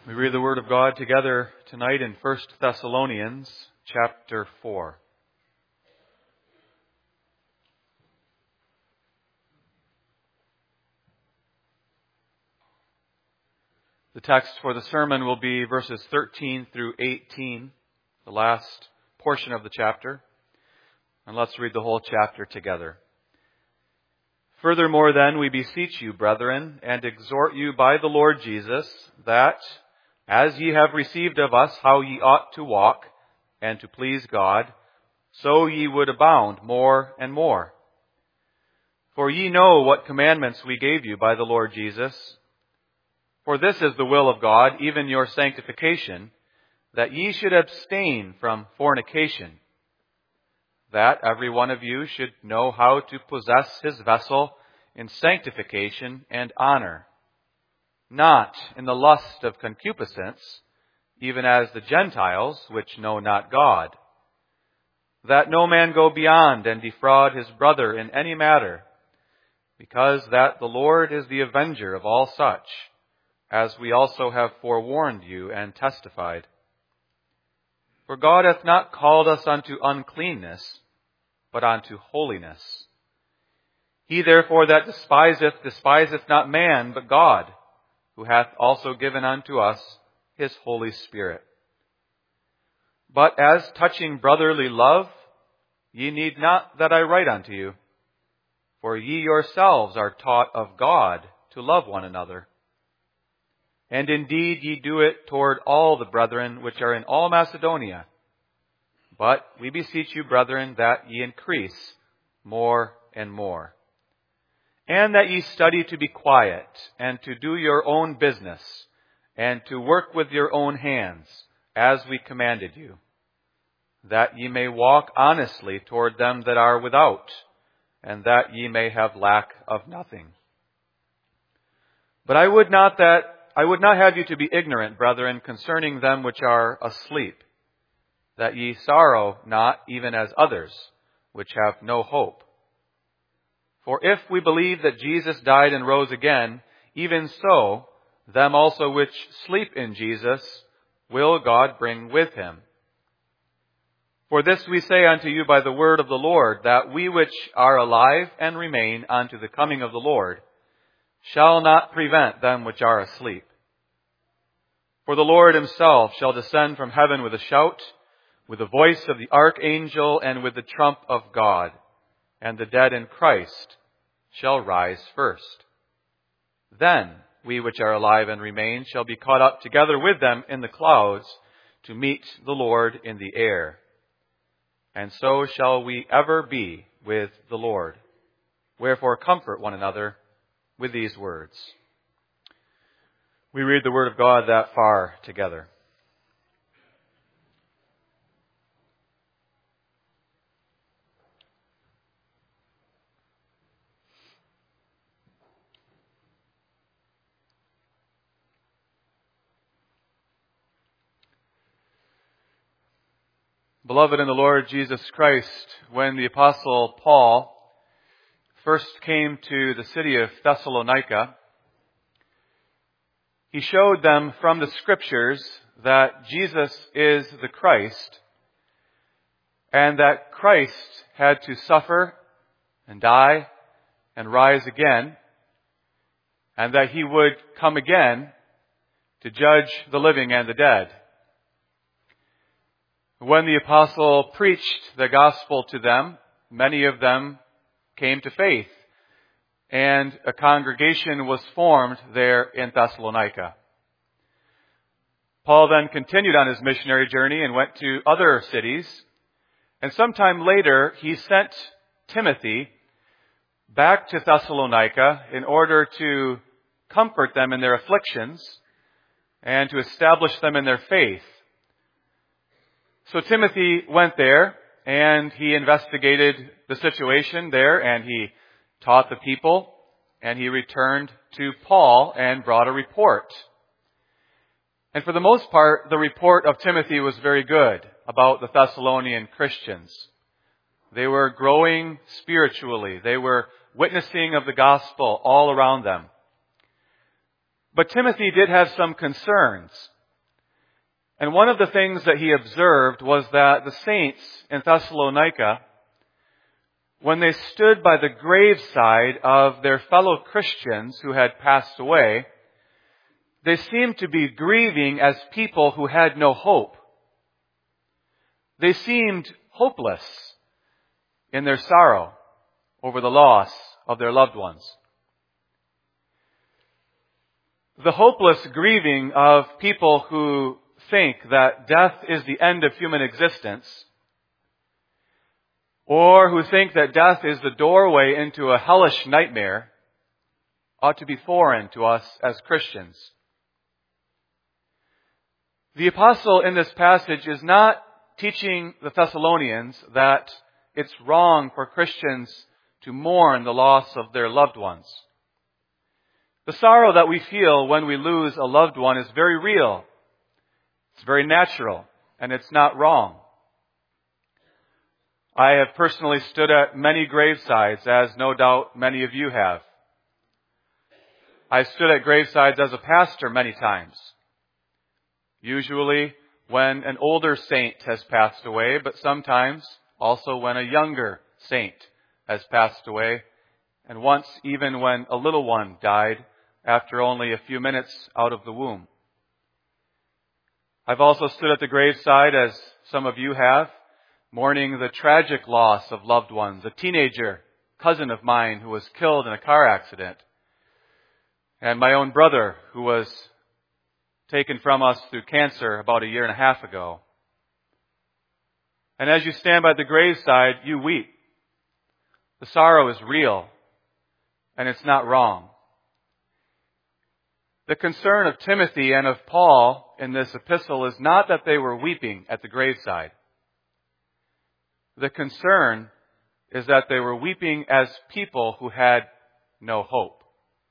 We read the Word of God together tonight in 1 Thessalonians chapter 4. The text for the sermon will be verses 13 through 18, the last portion of the chapter. And let's read the whole chapter together. Furthermore then, we beseech you, brethren, and exhort you by the Lord Jesus, that, as ye have received of us how ye ought to walk, and to please God, so ye would abound more and more. For ye know what commandments we gave you by the Lord Jesus. For this is the will of God, even your sanctification, that ye should abstain from fornication, that every one of you should know how to possess his vessel in sanctification and honor, not in the lust of concupiscence, even as the Gentiles, which know not God, that no man go beyond and defraud his brother in any matter, because that the Lord is the avenger of all such, as we also have forewarned you and testified. For God hath not called us unto uncleanness, but unto holiness. He therefore that despiseth not man, but God, who hath also given unto us his Holy Spirit. But as touching brotherly love, ye need not that I write unto you, for ye yourselves are taught of God to love one another. And indeed ye do it toward all the brethren which are in all Macedonia. But we beseech you, brethren, that ye increase more and more. And that ye study to be quiet, and to do your own business, and to work with your own hands, as we commanded you, that ye may walk honestly toward them that are without, and that ye may have lack of nothing. But I would not have you to be ignorant, brethren, concerning them which are asleep, that ye sorrow not even as others, which have no hope. For if we believe that Jesus died and rose again, even so, them also which sleep in Jesus will God bring with him. For this we say unto you by the word of the Lord, that we which are alive and remain unto the coming of the Lord shall not prevent them which are asleep. For the Lord himself shall descend from heaven with a shout, with the voice of the archangel, and with the trump of God. And the dead in Christ shall rise first. Then we which are alive and remain shall be caught up together with them in the clouds to meet the Lord in the air. And so shall we ever be with the Lord. Wherefore comfort one another with these words. We read the Word of God that far together. Beloved in the Lord Jesus Christ, when the Apostle Paul first came to the city of Thessalonica, he showed them from the Scriptures that Jesus is the Christ, and that Christ had to suffer and die and rise again, and that he would come again to judge the living and the dead. When the apostle preached the gospel to them, many of them came to faith, and a congregation was formed there in Thessalonica. Paul then continued on his missionary journey and went to other cities, and sometime later he sent Timothy back to Thessalonica in order to comfort them in their afflictions and to establish them in their faith. So Timothy went there, and he investigated the situation there, and he taught the people, and he returned to Paul and brought a report. And for the most part, the report of Timothy was very good about the Thessalonian Christians. They were growing spiritually. They were witnessing of the gospel all around them. But Timothy did have some concerns And one of the things that he observed was that the saints in Thessalonica, when they stood by the graveside of their fellow Christians who had passed away, they seemed to be grieving as people who had no hope. They seemed hopeless in their sorrow over the loss of their loved ones. The hopeless grieving of people who think that death is the end of human existence, or who think that death is the doorway into a hellish nightmare, ought to be foreign to us as Christians. The apostle in this passage is not teaching the Thessalonians that it's wrong for Christians to mourn the loss of their loved ones. The sorrow that we feel when we lose a loved one is very real. It's very natural, and it's not wrong. I have personally stood at many gravesides, as no doubt many of you have. I stood at gravesides as a pastor many times. Usually when an older saint has passed away, but sometimes also when a younger saint has passed away, and once even when a little one died after only a few minutes out of the womb. I've also stood at the graveside, as some of you have, mourning the tragic loss of loved ones. A teenager cousin of mine who was killed in a car accident, and my own brother who was taken from us through cancer about 1.5 years ago. And as you stand by the graveside, you weep. The sorrow is real, and it's not wrong. The concern of Timothy and of Paul in this epistle is not that they were weeping at the graveside. The concern is that they were weeping as people who had no hope.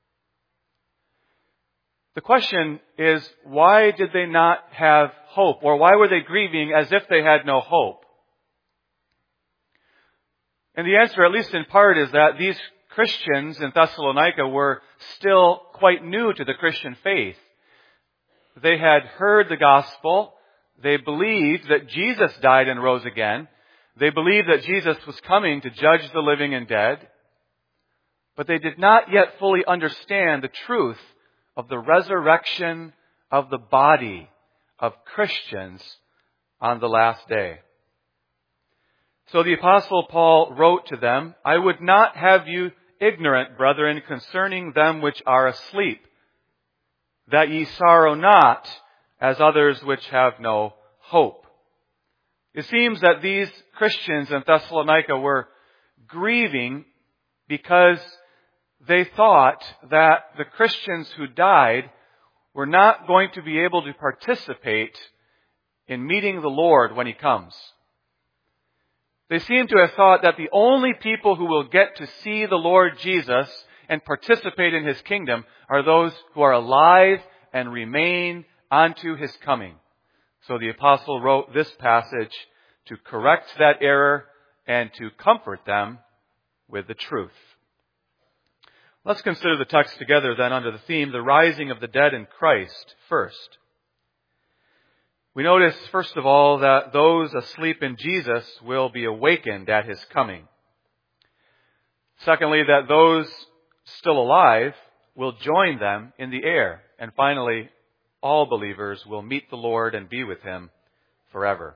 The question is, why did they not have hope? Or why were they grieving as if they had no hope? And the answer, at least in part, is that these Christians in Thessalonica were still quite new to the Christian faith. They had heard the gospel. They believed that Jesus died and rose again. They believed that Jesus was coming to judge the living and dead. But they did not yet fully understand the truth of the resurrection of the body of Christians on the last day. So the Apostle Paul wrote to them, "I would not have you ignorant, brethren, concerning them which are asleep, that ye sorrow not, as others which have no hope." It seems that these Christians in Thessalonica were grieving because they thought that the Christians who died were not going to be able to participate in meeting the Lord when He comes. They seem to have thought that the only people who will get to see the Lord Jesus and participate in His kingdom are those who are alive and remain unto His coming. So the apostle wrote this passage to correct that error and to comfort them with the truth. Let's consider the text together then under the theme, the rising of the dead in Christ, first. We notice, first of all, that those asleep in Jesus will be awakened at His coming. Secondly, that those still alive will join them in the air. And finally, all believers will meet the Lord and be with Him forever.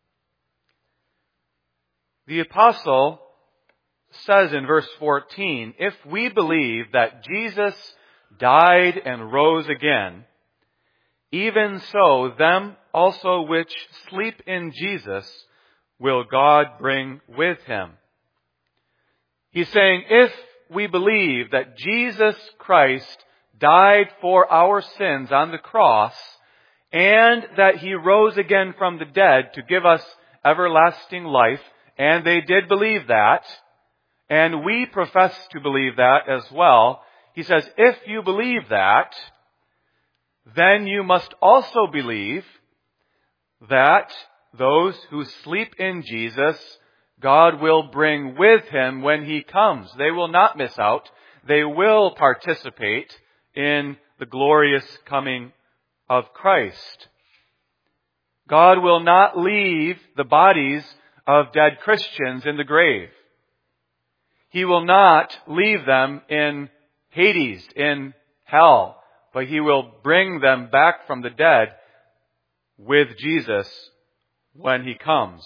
The apostle says in verse 14, "If we believe that Jesus died and rose again, even so them also which sleep in Jesus will God bring with Him." He's saying, if we believe that Jesus Christ died for our sins on the cross, and that He rose again from the dead to give us everlasting life, and they did believe that, and we profess to believe that as well, he says, if you believe that, then you must also believe that those who sleep in Jesus, God will bring with Him when He comes. They will not miss out. They will participate in the glorious coming of Christ. God will not leave the bodies of dead Christians in the grave. He will not leave them in Hades, in hell, but He will bring them back from the dead with Jesus when He comes.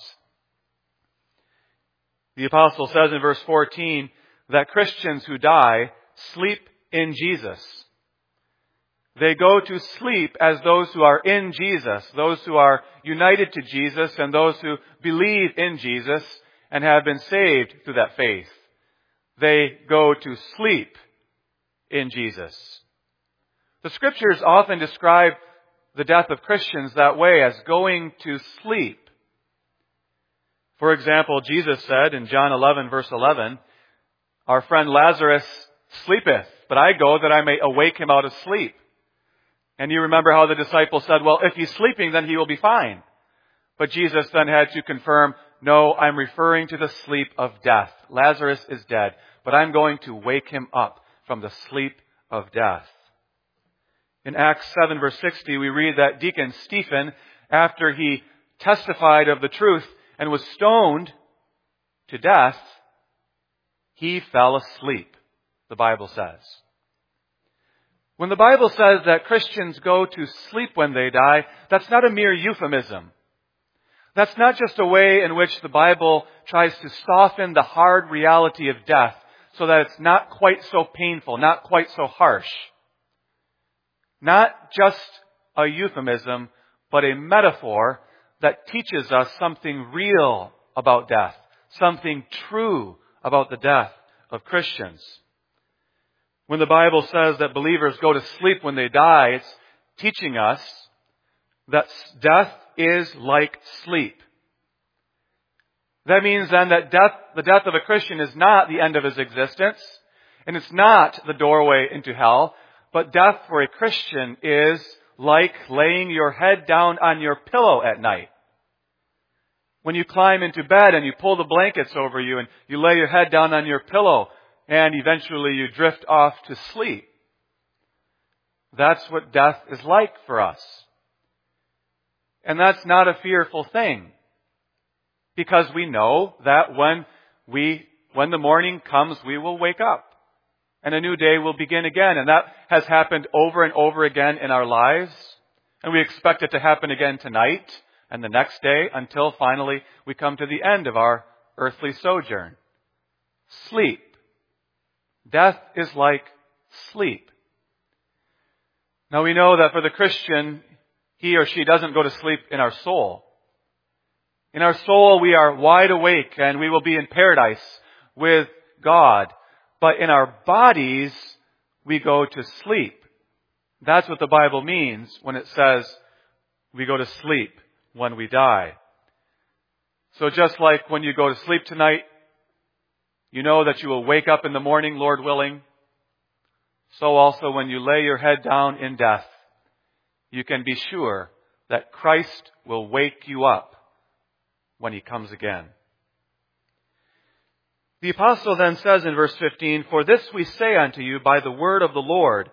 The apostle says in verse 14 that Christians who die sleep in Jesus. They go to sleep as those who are in Jesus, those who are united to Jesus, and those who believe in Jesus and have been saved through that faith. They go to sleep in Jesus. The Scriptures often describe the death of Christians that way, as going to sleep. For example, Jesus said in John 11, verse 11, "Our friend Lazarus sleepeth, but I go that I may awake him out of sleep." And you remember how the disciples said, "Well, if he's sleeping, then he will be fine." But Jesus then had to confirm, "No, I'm referring to the sleep of death. Lazarus is dead, but I'm going to wake him up from the sleep of death." In Acts 7, verse 60, we read that Deacon Stephen, after he testified of the truth and was stoned to death, he fell asleep, the Bible says. When the Bible says that Christians go to sleep when they die, that's not a mere euphemism. That's not just a way in which the Bible tries to soften the hard reality of death so that it's not quite so painful, not quite so harsh. Not just a euphemism, but a metaphor that teaches us something real about death, something true about the death of Christians. When the Bible says that believers go to sleep when they die, it's teaching us that death is like sleep. That means then that the death of a Christian is not the end of his existence, and it's not the doorway into hell, but death for a Christian is like laying your head down on your pillow at night. When you climb into bed and you pull the blankets over you and you lay your head down on your pillow, and eventually you drift off to sleep. That's what death is like for us. And that's not a fearful thing, because we know that when the morning comes, we will wake up and a new day will begin again. And that has happened over and over again in our lives. And we expect it to happen again tonight and the next day until finally we come to the end of our earthly sojourn. Sleep. Death is like sleep. Now we know that for the Christian, he or she doesn't go to sleep in our soul. In our soul, we are wide awake and we will be in paradise with God. But in our bodies, we go to sleep. That's what the Bible means when it says we go to sleep when we die. So just like when you go to sleep tonight, you know that you will wake up in the morning, Lord willing. So also when you lay your head down in death, you can be sure that Christ will wake you up when He comes again. The apostle then says in verse 15, "For this we say unto you by the word of the Lord."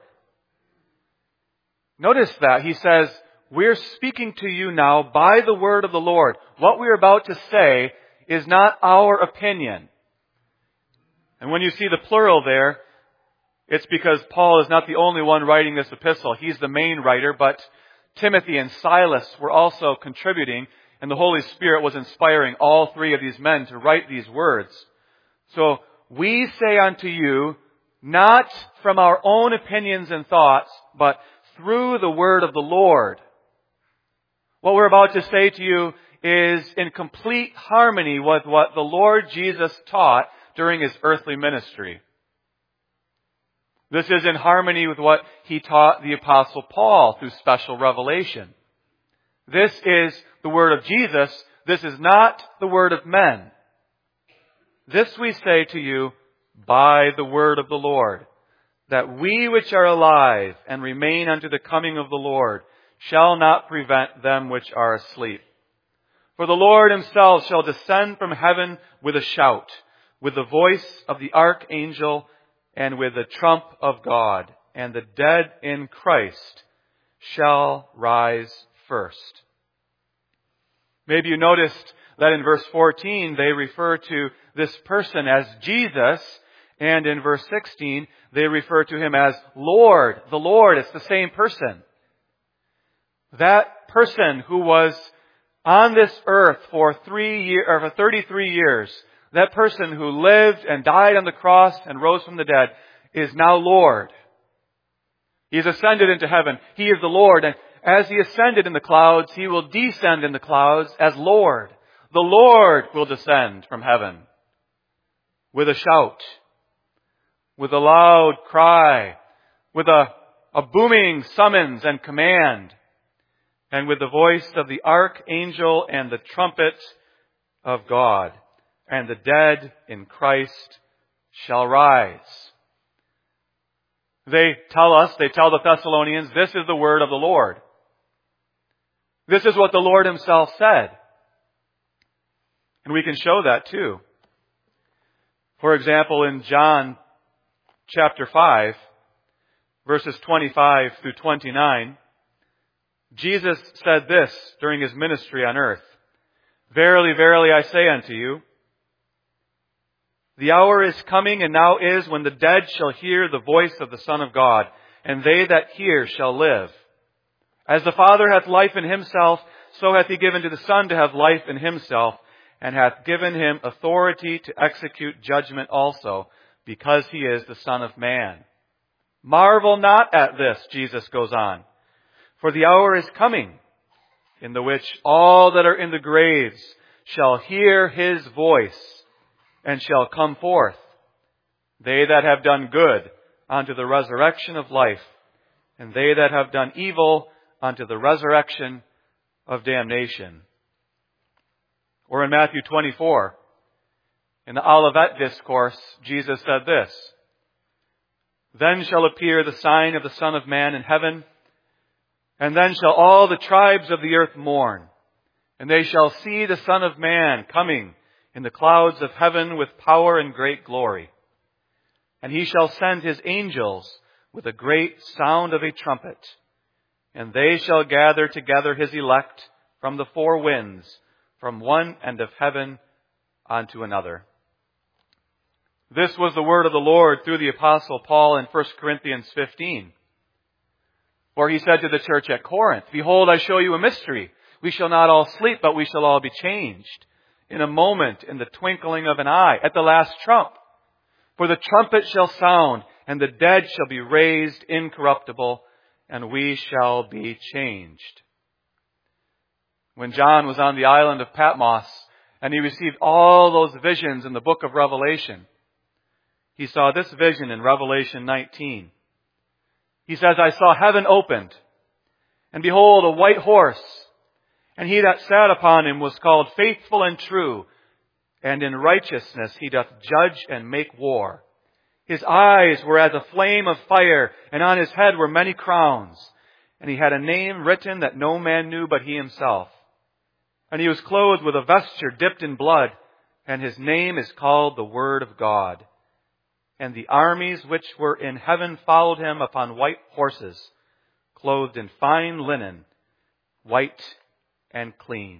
Notice that he says, we're speaking to you now by the word of the Lord. What we're about to say is not our opinion. And when you see the plural there, it's because Paul is not the only one writing this epistle. He's the main writer, but Timothy and Silas were also contributing, and the Holy Spirit was inspiring all three of these men to write these words. So, we say unto you, not from our own opinions and thoughts, but through the word of the Lord. What we're about to say to you is in complete harmony with what the Lord Jesus taught during His earthly ministry. This is in harmony with what He taught the Apostle Paul through special revelation. This is the word of Jesus. This is not the word of men. This we say to you by the word of the Lord, that we which are alive and remain unto the coming of the Lord shall not prevent them which are asleep. For the Lord Himself shall descend from heaven with a shout, with the voice of the archangel, and with the trump of God, and the dead in Christ shall rise first. Maybe you noticed that in verse 14 they refer to this person as Jesus, and in verse 16 they refer to him as Lord. The Lord, it's the same person. That person who was on this earth for 33 years, that person who lived and died on the cross and rose from the dead, is now Lord. He has ascended into heaven. He is the Lord. And as He ascended in the clouds, He will descend in the clouds as Lord. The Lord will descend from heaven with a shout, with a loud cry, with a booming summons and command, and with the voice of the archangel and the trumpet of God. And the dead in Christ shall rise. They tell the Thessalonians, this is the word of the Lord. This is what the Lord Himself said. And we can show that too. For example, in John chapter 5, verses 25 through 29, Jesus said this during His ministry on earth. Verily, verily, I say unto you, the hour is coming, and now is, when the dead shall hear the voice of the Son of God, and they that hear shall live. As the Father hath life in Himself, so hath He given to the Son to have life in Himself, and hath given Him authority to execute judgment also, because He is the Son of Man. Marvel not at this, Jesus goes on, for the hour is coming, in the which all that are in the graves shall hear His voice, and shall come forth, they that have done good unto the resurrection of life, and they that have done evil unto the resurrection of damnation. Or in Matthew 24, in the Olivet Discourse, Jesus said this, then shall appear the sign of the Son of Man in heaven, and then shall all the tribes of the earth mourn, and they shall see the Son of Man coming in the clouds of heaven with power and great glory. And He shall send His angels with a great sound of a trumpet, and they shall gather together His elect from the four winds, from one end of heaven unto another. This was the word of the Lord through the Apostle Paul in 1 Corinthians 15. For he said to the church at Corinth, behold, I show you a mystery. We shall not all sleep, but we shall all be changed. In a moment, in the twinkling of an eye, at the last trump. For the trumpet shall sound, and the dead shall be raised incorruptible, and we shall be changed. When John was on the island of Patmos, and he received all those visions in the book of Revelation, he saw this vision in Revelation 19. He says, I saw heaven opened, and behold, a white horse, and he that sat upon him was called Faithful and True, and in righteousness He doth judge and make war. His eyes were as a flame of fire, and on His head were many crowns, and He had a name written that no man knew but He Himself. And He was clothed with a vesture dipped in blood, and His name is called the Word of God. And the armies which were in heaven followed Him upon white horses, clothed in fine linen, white and clean.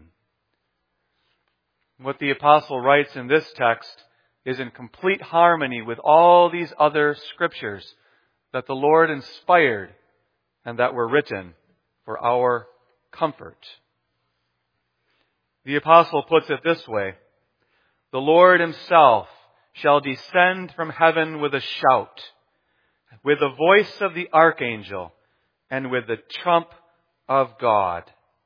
What the apostle writes in this text is in complete harmony with all these other scriptures that the Lord inspired and that were written for our comfort. The apostle puts it this way, the Lord Himself shall descend from heaven with a shout, with the voice of the archangel, and with the trump of God.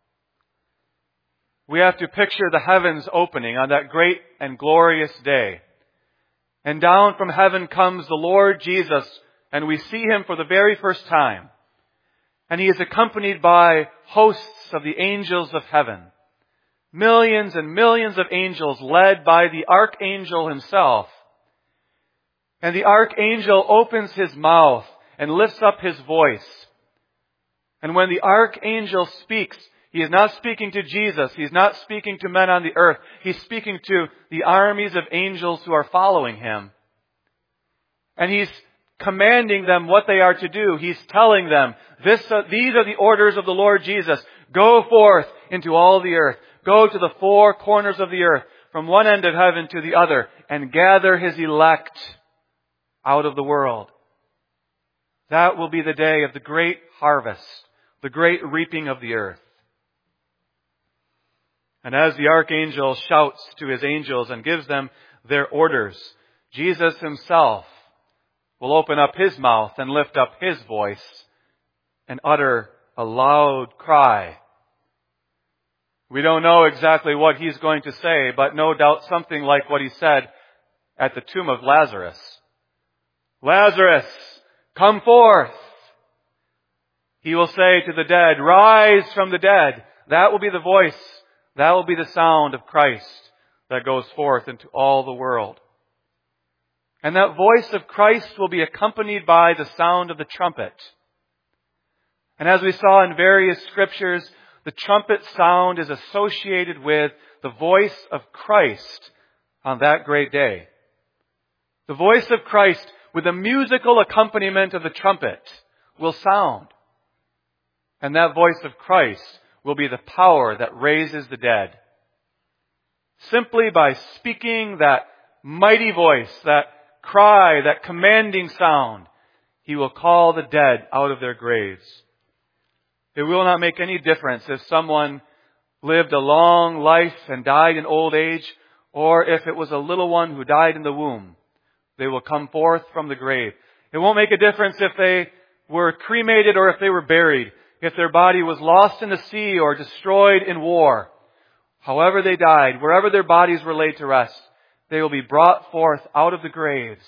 We have to picture the heavens opening on that great and glorious day. And down from heaven comes the Lord Jesus, and we see Him for the very first time. And He is accompanied by hosts of the angels of heaven. Millions and millions of angels led by the archangel himself. And the archangel opens his mouth and lifts up his voice. And when the archangel speaks, he is not speaking to Jesus. He is not speaking to men on the earth. He's speaking to the armies of angels who are following Him. And He's commanding them what they are to do. He's telling them, these are the orders of the Lord Jesus. Go forth into all the earth. go to the four corners of the earth, from one end of heaven to the other, and gather His elect out of the world. That will be the day of the great harvest, the great reaping of the earth. And as the archangel shouts to his angels and gives them their orders, Jesus Himself will open up His mouth and lift up His voice and utter a loud cry. We don't know exactly what He's going to say, but no doubt something like what He said at the tomb of Lazarus. Lazarus, come forth. He will say to the dead, rise from the dead. That will be the voice, that will be the sound of Christ that goes forth into all the world. And that voice of Christ will be accompanied by the sound of the trumpet. And as we saw in various scriptures, the trumpet sound is associated with the voice of Christ on that great day. The voice of Christ with the musical accompaniment of the trumpet will sound. And that voice of Christ will be the power that raises the dead. Simply by speaking that mighty voice, that cry, that commanding sound, He will call the dead out of their graves. It will not make any difference if someone lived a long life and died in old age, or if it was a little one who died in the womb. They will come forth from the grave. It won't make a difference if they were cremated or if they were buried, if their body was lost in the sea or destroyed in war. However they died, wherever their bodies were laid to rest, they will be brought forth out of the graves.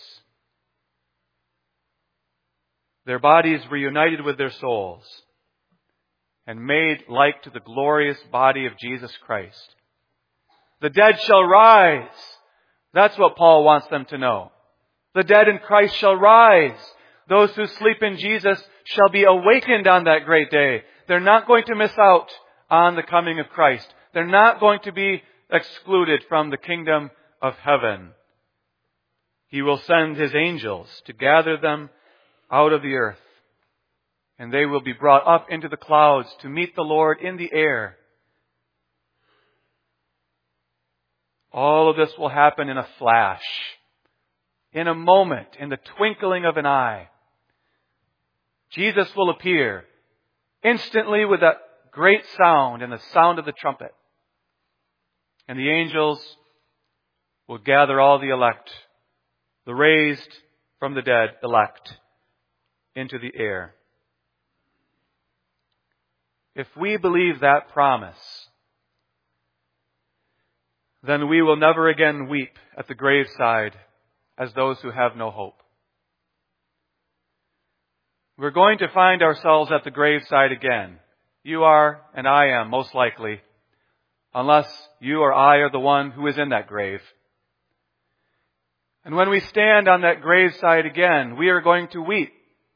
Their bodies reunited with their souls and made like to the glorious body of Jesus Christ. The dead shall rise. That's what Paul wants them to know. The dead in Christ shall rise. Those who sleep in Jesus shall be awakened on that great day. They're not going to miss out on the coming of Christ. They're not going to be excluded from the kingdom of heaven. He will send His angels to gather them out of the earth. And they will be brought up into the clouds to meet the Lord in the air. All of this will happen in a flash, in a moment, in the twinkling of an eye. Jesus will appear instantly with that great sound and the sound of the trumpet. And the angels will gather all the elect, the raised from the dead elect, into the air. If we believe that promise, then we will never again weep at the graveside as those who have no hope. We're going to find ourselves at the graveside again. You are, and I am, most likely, unless you or I are the one who is in that grave. And when we stand on that graveside again, we are going to weep.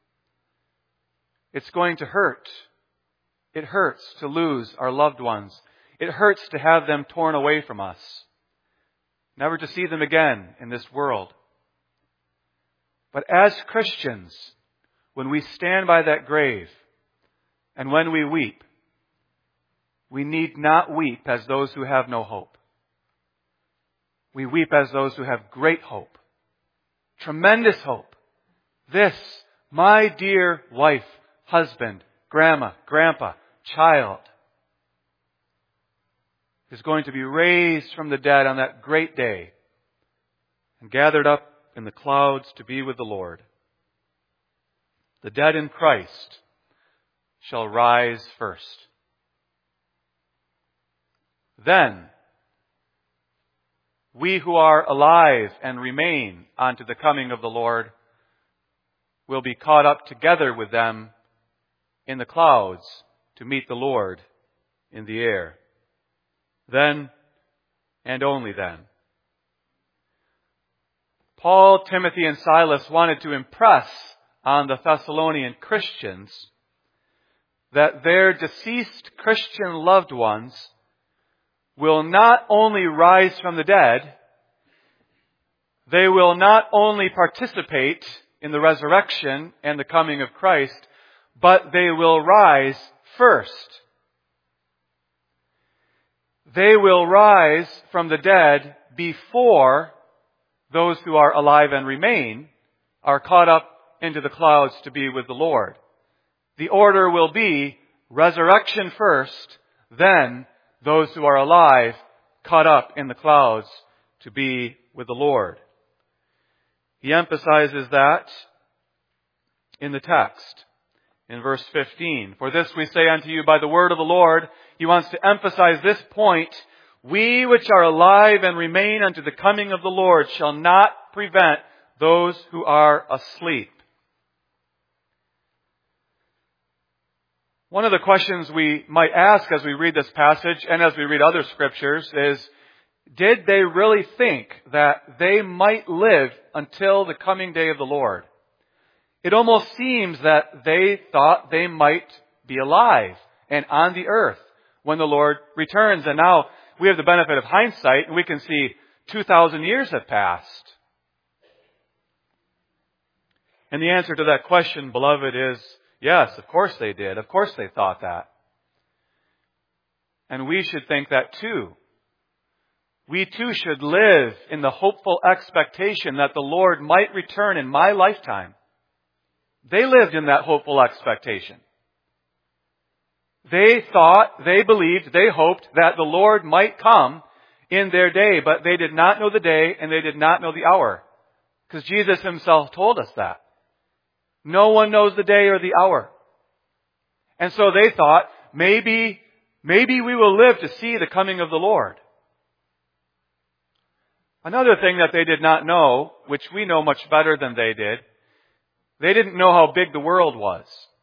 It's going to hurt. It hurts to lose our loved ones. It hurts to have them torn away from us, never to see them again in this world. But as Christians, when we stand by that grave and when we weep, we need not weep as those who have no hope. We weep as those who have great hope, tremendous hope. This, my dear wife, husband, grandma, grandpa, child, is going to be raised from the dead on that great day and gathered up in the clouds to be with the Lord. The dead in Christ shall rise first. Then, we who are alive and remain unto the coming of the Lord will be caught up together with them in the clouds to meet the Lord in the air. Then, and only then. Paul, Timothy, and Silas wanted to impress on the Thessalonian Christians that their deceased Christian loved ones will not only rise from the dead, they will not only participate in the resurrection and the coming of Christ, but they will rise first. they will rise from the dead before those who are alive and remain are caught up into the clouds to be with the Lord. The order will be resurrection first, then those who are alive caught up in the clouds to be with the Lord. He emphasizes that in the text, in verse 15. For this we say unto you by the word of the Lord. He wants to emphasize this point. We which are alive and remain unto the coming of the Lord shall not prevent those who are asleep. One of the questions we might ask as we read this passage and as we read other scriptures is, did they really think that they might live until the coming day of the Lord? It almost seems that they thought they might be alive and on the earth when the Lord returns. And now we have the benefit of hindsight and we can see 2,000 years have passed. And the answer to that question, beloved, is yes, of course they did. Of course they thought that. And we should think that too. We too should live in the hopeful expectation that the Lord might return in my lifetime. They lived in that hopeful expectation. They thought, they believed, they hoped that the Lord might come in their day, but they did not know the day and they did not know the hour. Because Jesus himself told us that. No one knows the day or the hour. And so they thought, maybe we will live to see the coming of the Lord. Another thing that they did not know, which we know much better than they did, they didn't know how big the world was.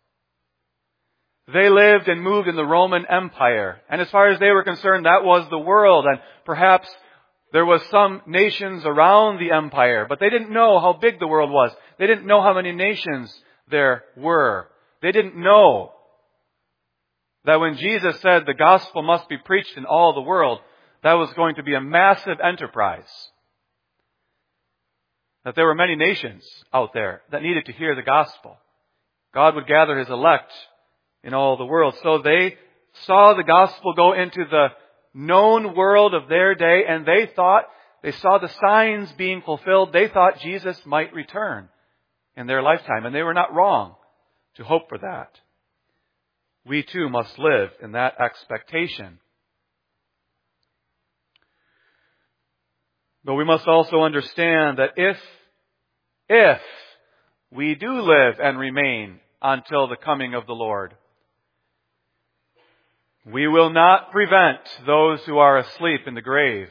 They lived and moved in the Roman Empire. And as far as they were concerned, that was the world. And perhaps there was some nations around the empire. But they didn't know how big the world was. They didn't know how many nations there were. They didn't know that when Jesus said the gospel must be preached in all the world, that was going to be a massive enterprise. That there were many nations out there that needed to hear the gospel. God would gather his elect in all the world. So they saw the gospel go into the known world of their day, and they saw the signs being fulfilled. They thought Jesus might return in their lifetime, and they were not wrong to hope for that. We too must live in that expectation. But we must also understand that if we do live and remain until the coming of the Lord, we will not prevent those who are asleep in the grave.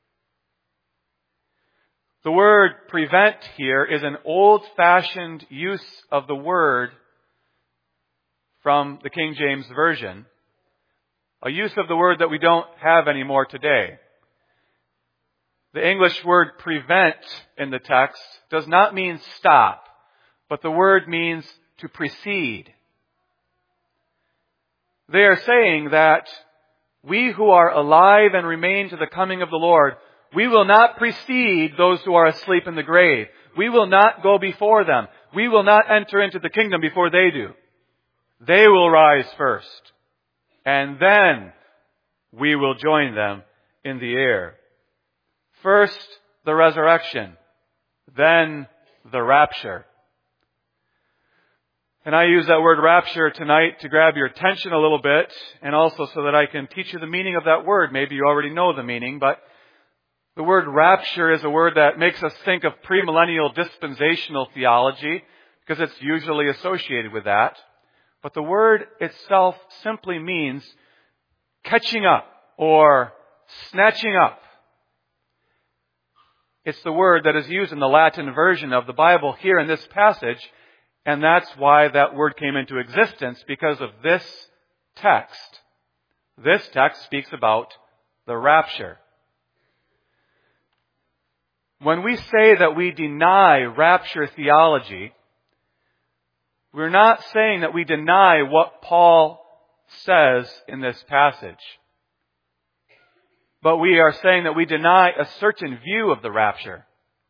The word prevent here is an old-fashioned use of the word from the King James Version, a use of the word that we don't have anymore today. The English word prevent in the text does not mean stop, but the word means to precede. They are saying that we who are alive and remain to the coming of the Lord, we will not precede those who are asleep in the grave. We will not go before them. We will not enter into the kingdom before they do. They will rise first, and then we will join them in the air. First, the resurrection, then the rapture. And I use that word rapture tonight to grab your attention a little bit, and also so that I can teach you the meaning of that word. Maybe you already know the meaning, but the word rapture is a word that makes us think of premillennial dispensational theology, because it's usually associated with that. But the word itself simply means catching up or snatching up. It's the word that is used in the Latin version of the Bible here in this passage, and that's why that word came into existence, because of this text. This text speaks about the rapture. When we say that we deny rapture theology, we're not saying that we deny what Paul says in this passage. But we are saying that we deny a certain view of the rapture.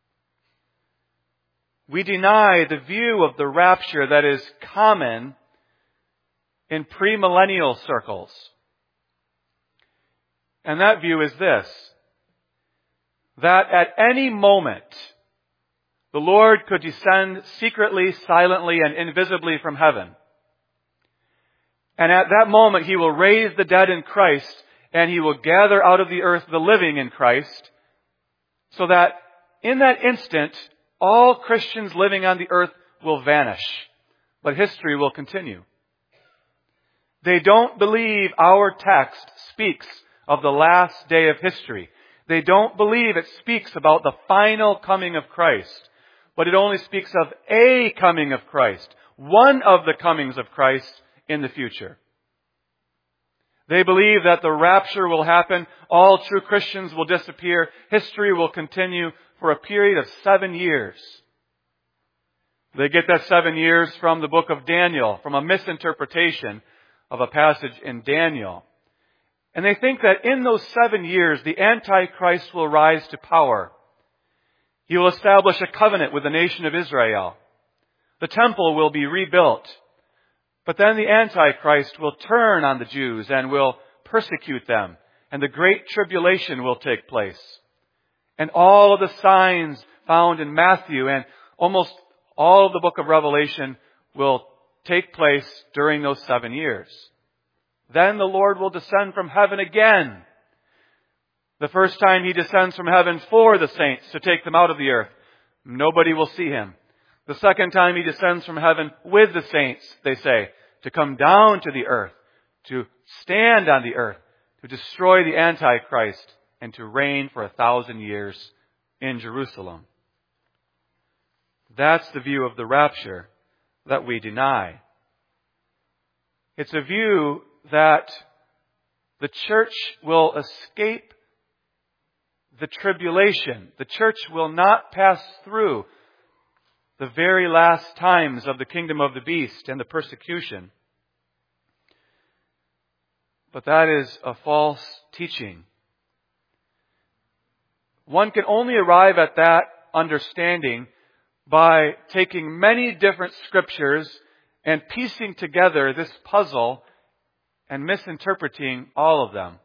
We deny the view of the rapture that is common in premillennial circles. And that view is this: that at any moment, the Lord could descend secretly, silently, and invisibly from heaven. And at that moment, He will raise the dead in Christ, and He will gather out of the earth the living in Christ, so that in that instant, all Christians living on the earth will vanish, but history will continue. They don't believe our text speaks of the last day of history. They don't believe it speaks about the final coming of Christ, but it only speaks of a coming of Christ, one of the comings of Christ in the future. They believe that the rapture will happen, all true Christians will disappear, history will continue for a period of 7 years. They get that 7 years from the book of Daniel, from a misinterpretation of a passage in Daniel. And they think that in those 7 years, the Antichrist will rise to power. He will establish a covenant with the nation of Israel. The temple will be rebuilt. But then the Antichrist will turn on the Jews and will persecute them. And the great tribulation will take place. And all of the signs found in Matthew and almost all of the book of Revelation will take place during those 7 years. Then the Lord will descend from heaven again. The first time He descends from heaven for the saints to take them out of the earth. Nobody will see Him. The second time He descends from heaven with the saints, they say, to come down to the earth, to stand on the earth, to destroy the Antichrist, and to reign for 1,000 years in Jerusalem. That's the view of the rapture that we deny. It's a view that the church will escape the tribulation. The church will not pass through the very last times of the kingdom of the beast and the persecution. But that is a false teaching. One can only arrive at that understanding by taking many different scriptures and piecing together this puzzle and misinterpreting all of them.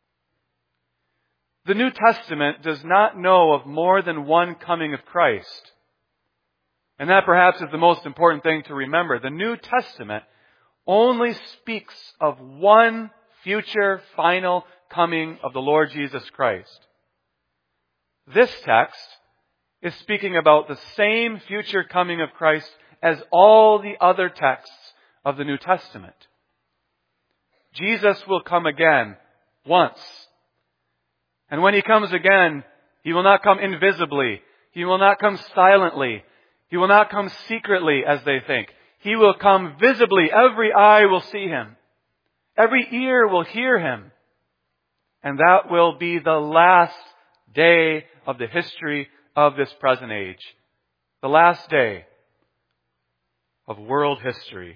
The New Testament does not know of more than one coming of Christ. And that perhaps is the most important thing to remember. The New Testament only speaks of one future final coming of the Lord Jesus Christ. This text is speaking about the same future coming of Christ as all the other texts of the New Testament. Jesus will come again once. And when He comes again, He will not come invisibly. He will not come silently. He will not come secretly, as they think. He will come visibly. Every eye will see Him. Every ear will hear Him. And that will be the last day of the history of this present age. The last day of world history.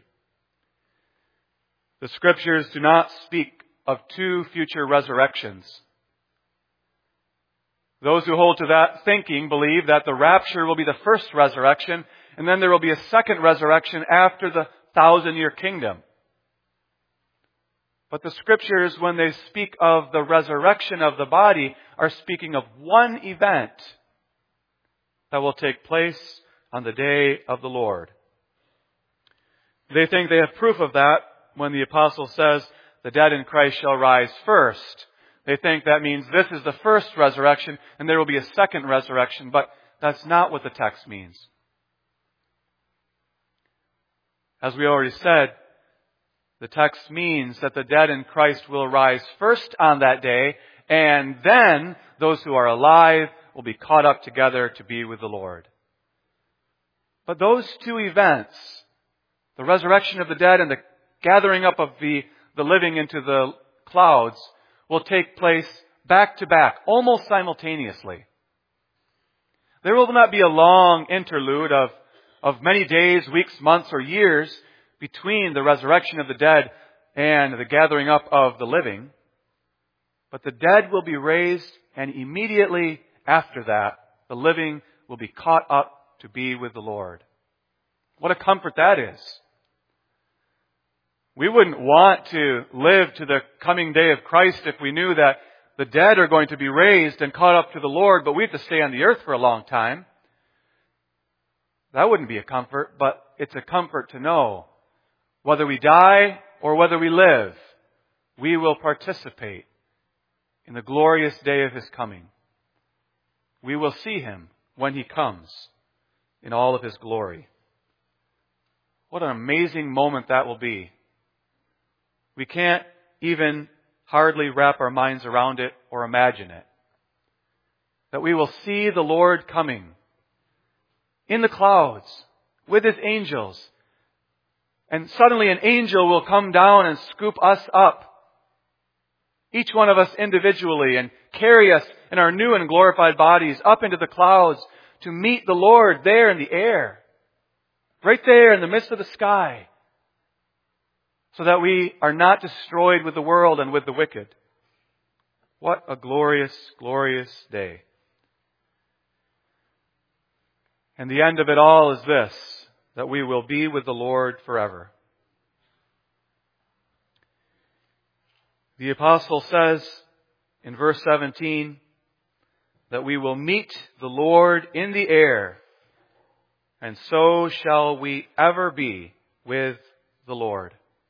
The Scriptures do not speak of two future resurrections. Those who hold to that thinking believe that the rapture will be the first resurrection, and then there will be a second resurrection after the 1,000-year kingdom. But the Scriptures, when they speak of the resurrection of the body, are speaking of one event that will take place on the day of the Lord. They think they have proof of that when the apostle says, the dead in Christ shall rise first. They think that means this is the first resurrection and there will be a second resurrection, but that's not what the text means. As we already said, the text means that the dead in Christ will rise first on that day, and then those who are alive will be caught up together to be with the Lord. But those two events, the resurrection of the dead and the gathering up of the living into the clouds, will take place back to back, almost simultaneously. There will not be a long interlude of many days, weeks, months, or years between the resurrection of the dead and the gathering up of the living. But the dead will be raised, and immediately after that, the living will be caught up to be with the Lord. What a comfort that is. We wouldn't want to live to the coming day of Christ if we knew that the dead are going to be raised and caught up to the Lord, but we have to stay on the earth for a long time. That wouldn't be a comfort, but it's a comfort to know whether we die or whether we live, we will participate in the glorious day of His coming. We will see Him when He comes in all of His glory. What an amazing moment that will be. We can't even hardly wrap our minds around it or imagine it. That we will see the Lord coming in the clouds with His angels. And suddenly an angel will come down and scoop us up, each one of us individually, and carry us in our new and glorified bodies up into the clouds to meet the Lord there in the air, right there in the midst of the sky, so that we are not destroyed with the world and with the wicked. What a glorious, glorious day. And the end of it all is this, that we will be with the Lord forever. The apostle says in verse 17 that we will meet the Lord in the air, and so shall we ever be with the Lord.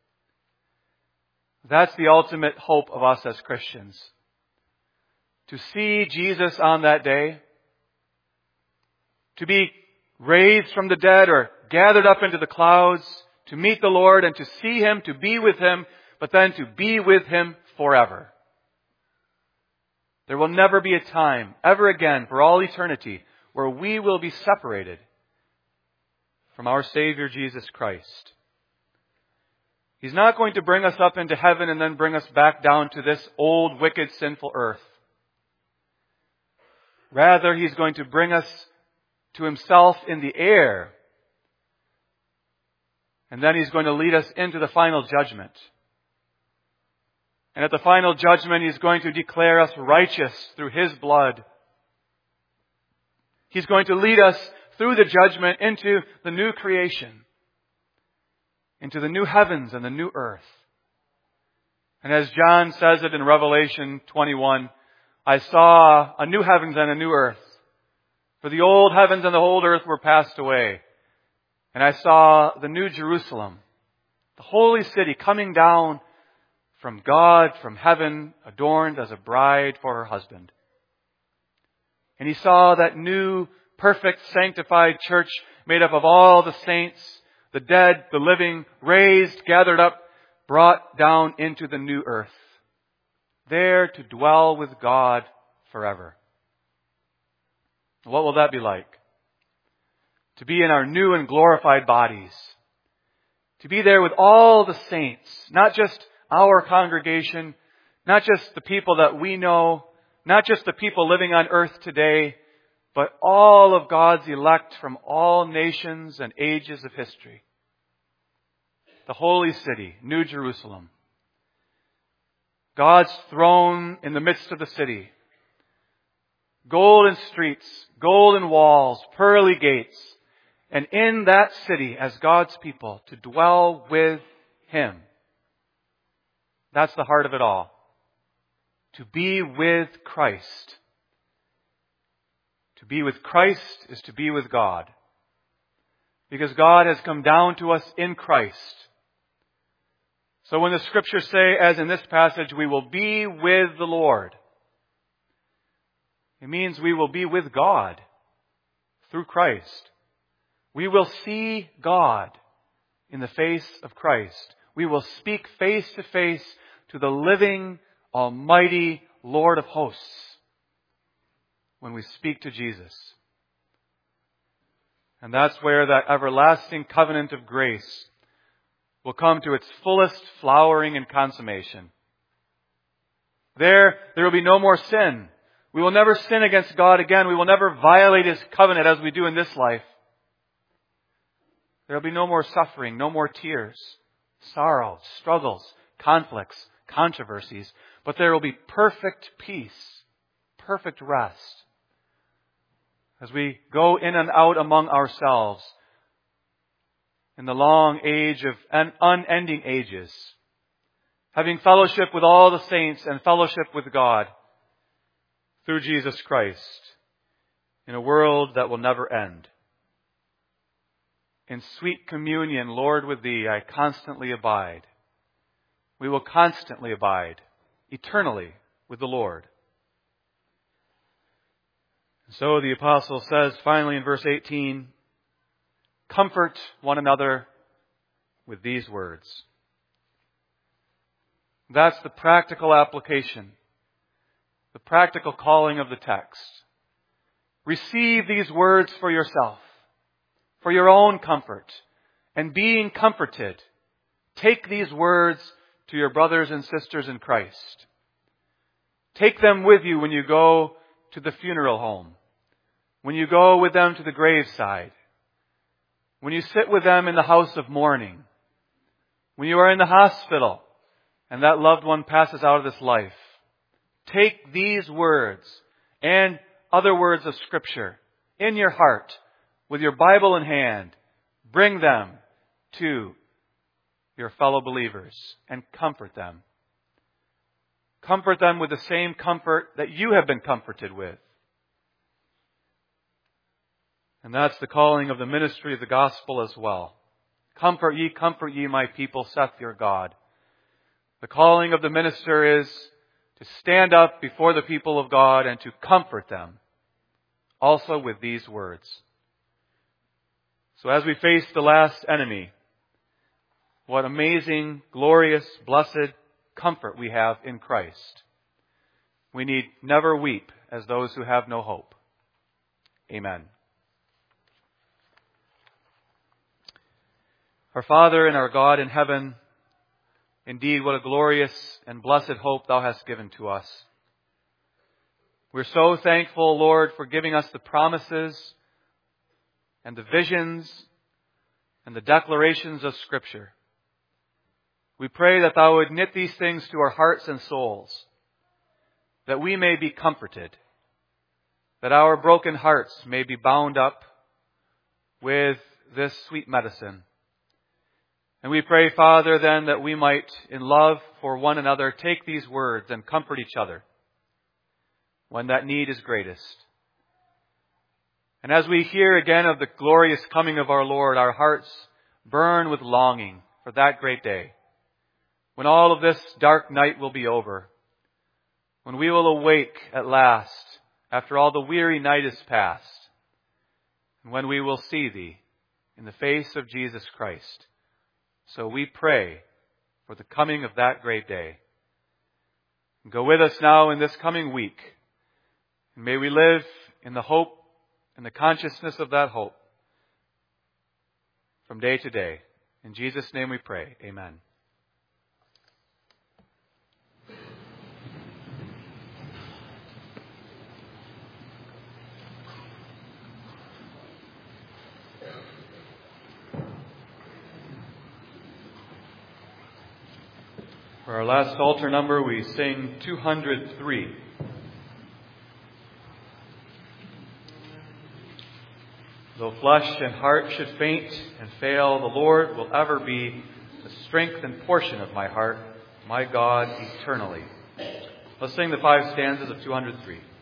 That's the ultimate hope of us as Christians. To see Jesus on that day, to be raised from the dead or gathered up into the clouds, to meet the Lord and to see Him, to be with Him, but then to be with Him forever. There will never be a time, ever again, for all eternity, where we will be separated from our Savior Jesus Christ. He's not going to bring us up into heaven and then bring us back down to this old, wicked, sinful earth. Rather, He's going to bring us to Himself in the air. And then He's going to lead us into the final judgment. And at the final judgment, He's going to declare us righteous through His blood. He's going to lead us through the judgment into the new creation, into the new heavens and the new earth. And as John says it in Revelation 21, I saw a new heavens and a new earth. For the old heavens and the old earth were passed away. And I saw the new Jerusalem, the holy city, coming down from God, from heaven, adorned as a bride for her husband. And he saw that new, perfect, sanctified church made up of all the saints, the dead, the living, raised, gathered up, brought down into the new earth, there to dwell with God forever. What will that be like? To be in our new and glorified bodies. To be there with all the saints, not just our congregation, not just the people that we know, not just the people living on earth today, but all of God's elect from all nations and ages of history. The holy city, New Jerusalem. God's throne in the midst of the city. Golden streets, golden walls, pearly gates. And in that city, as God's people, to dwell with Him. That's the heart of it all. To be with Christ. To be with Christ is to be with God. Because God has come down to us in Christ. So when the Scriptures say, as in this passage, we will be with the Lord, it means we will be with God through Christ. We will see God in the face of Christ. We will speak face to face to the living, almighty Lord of hosts when we speak to Jesus. And that's where that everlasting covenant of grace will come to its fullest flowering and consummation. There will be no more sin. We will never sin against God again. We will never violate His covenant as we do in this life. There will be no more suffering, no more tears, sorrow, struggles, conflicts, controversies. But there will be perfect peace, perfect rest as we go in and out among ourselves in the long age of unending ages, having fellowship with all the saints and fellowship with God through Jesus Christ in a world that will never end. In sweet communion, Lord, with Thee, I constantly abide. We will constantly abide, eternally, with the Lord. So the apostle says finally in verse 18, comfort one another with these words. That's the practical application, the practical calling of the text. Receive these words for yourself, for your own comfort, and being comforted, take these words to your brothers and sisters in Christ. Take them with you when you go to the funeral home, when you go with them to the graveside, when you sit with them in the house of mourning, when you are in the hospital and that loved one passes out of this life. Take these words and other words of Scripture in your heart with your Bible in hand. Bring them to your fellow believers and comfort them. Comfort them with the same comfort that you have been comforted with. And that's the calling of the ministry of the gospel as well. Comfort ye, my people, saith your God. The calling of the minister is to stand up before the people of God and to comfort them, also with these words. So as we face the last enemy, what amazing, glorious, blessed comfort we have in Christ. We need never weep as those who have no hope. Amen. Our Father and our God in heaven, indeed what a glorious and blessed hope Thou hast given to us. We're so thankful, Lord, for giving us the promises and the visions and the declarations of Scripture. We pray that Thou would knit these things to our hearts and souls, that we may be comforted, that our broken hearts may be bound up with this sweet medicine. And we pray, Father, then, that we might, in love for one another, take these words and comfort each other when that need is greatest. And as we hear again of the glorious coming of our Lord, our hearts burn with longing for that great day, when all of this dark night will be over, when we will awake at last after all the weary night is past, and when we will see Thee in the face of Jesus Christ. So we pray for the coming of that great day. Go with us now in this coming week, and may we live in the hope and the consciousness of that hope from day to day. In Jesus' name we pray. Amen. For our last altar number, we sing 203. Though flesh and heart should faint and fail, the Lord will ever be the strength and portion of my heart, my God eternally. Let's sing the 5 stanzas of 203.